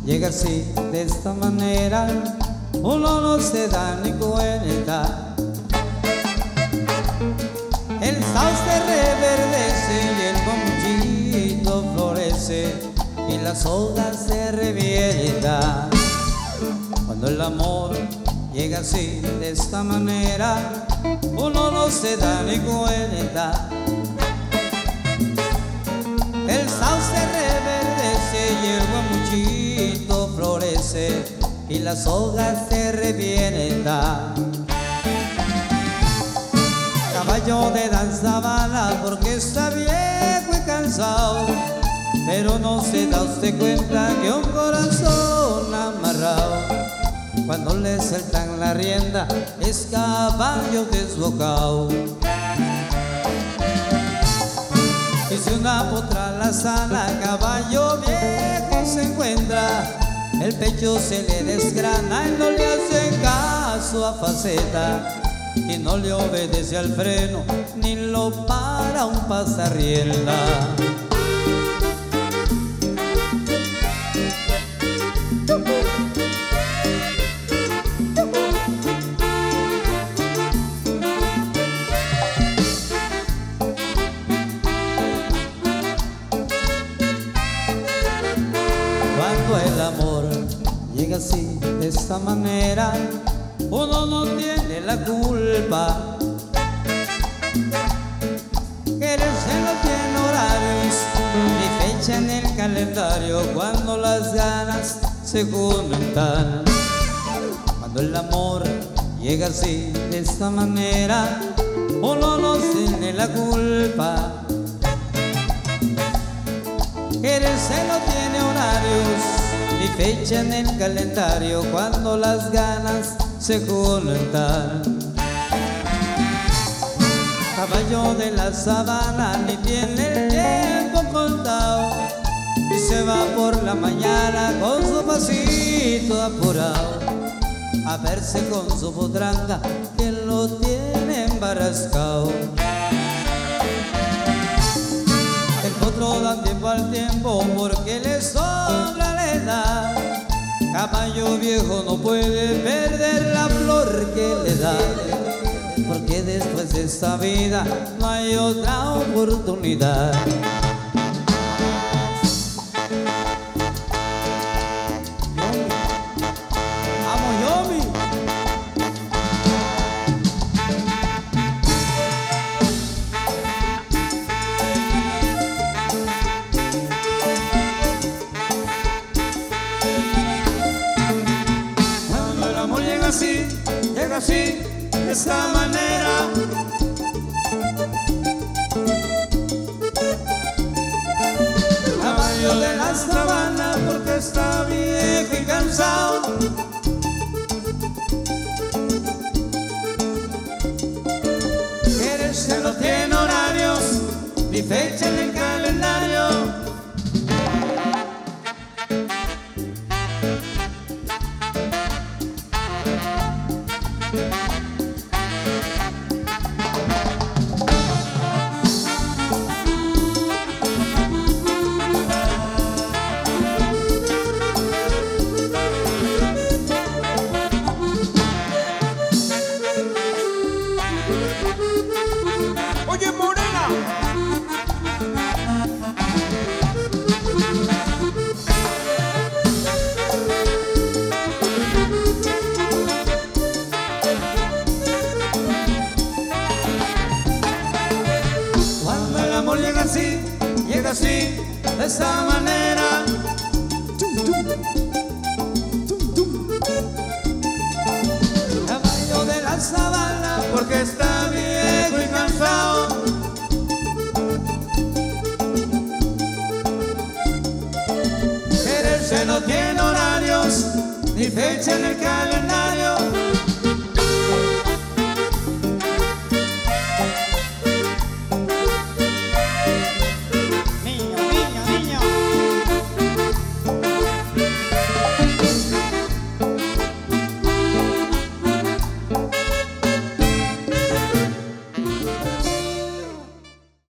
llega así, de esta manera, uno no se da ni cuenta. El sauce reverdece y el conchito florece y la soga se revienta. Cuando el amor llega así, de esta manera, uno no se da ni cuenta. El sauce reverdece y el guamuchito florece y la soga se revienta. Caballo de danza bala porque está viejo y cansado, pero no se da usted cuenta que un corazón amarrado, cuando le sueltan la rienda, es caballo desbocado. Y si una potra la sana, caballo viejo se encuentra, el pecho se le desgrana y no le hace caso a faceta, y no le obedece al freno, ni lo para un pasarrienda. Cuando el amor llega así, de esta manera, uno no tiene la culpa. Quererse no tiene horarios ni fecha en el calendario, cuando las ganas se juntan. Cuando el amor llega así, de esta manera, uno no tiene la culpa. Quererse no tiene horarios ni fecha en el calendario, cuando las ganas se juntan. Caballo de la sabana ni tiene el tiempo contado, y se va por la mañana con su pasito apurado a verse con su potranga que lo tiene embarrascado. El potro da tiempo al tiempo porque le sobra la edad. Caballo viejo no puede perder la flor que le da, porque después de esta vida no hay otra oportunidad. ¡Vamos, Yomi! Llega así, de esta manera, caballo de la sabana porque está viejo y cansado. Quererse no tiene horarios ni fecha en el calendario. Oye, Morena, cuando el amor llega así, de esta manera, caballo de la sabana porque está viejo y cansado. Quererse no tiene horarios ni fecha en el calendario.